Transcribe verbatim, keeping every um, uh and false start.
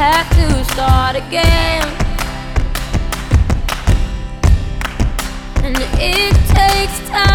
have to start again. And it takes time